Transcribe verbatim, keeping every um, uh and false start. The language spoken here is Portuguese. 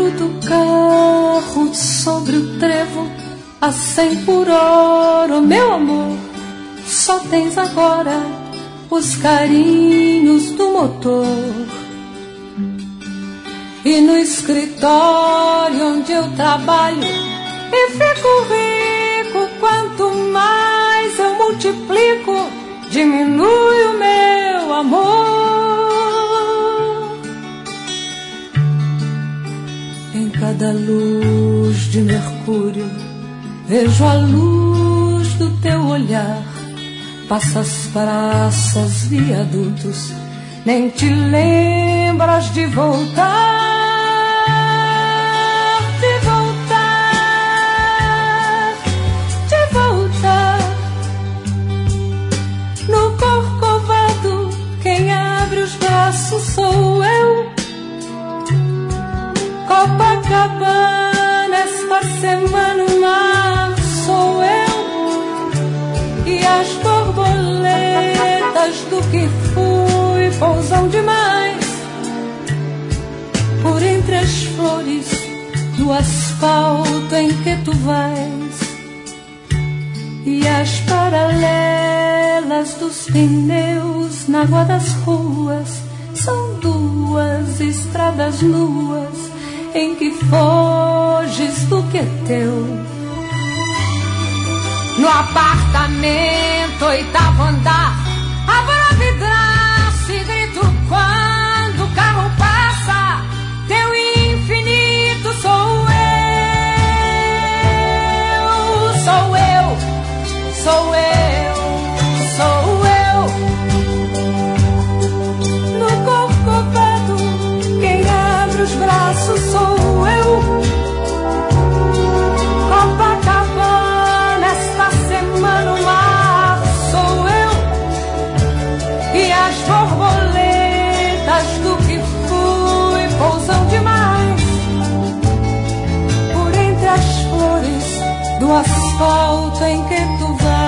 dentro do carro, sobre o trevo, a cem por hora, meu amor, só tens agora os carinhos do motor. E no escritório onde eu trabalho e fico rico, quanto mais eu multiplico, diminui o meu amor. Em cada luz de Mercúrio vejo a luz do teu olhar. Passas praças, viadutos, nem te lembras de voltar. De voltar, de voltar. No Corcovado, quem abre os braços sou eu. Copacabana, esta semana o mar sou eu. E as borboletas do que fui pousam demais por entre as flores do asfalto em que tu vais. E as paralelas dos pneus na água das ruas são duas estradas nuas em que foges do que é teu. No apartamento, oitavo andar, abro a vidraça e grito quando o carro passa. Teu infinito sou eu, sou eu, sou eu, sou eu. No Corcovado, quem abre os braços sou eu. Copacabana, esta semana o mar sou eu. E as borboletas do que fui pousam demais por entre as flores do asfalto em que tu vais.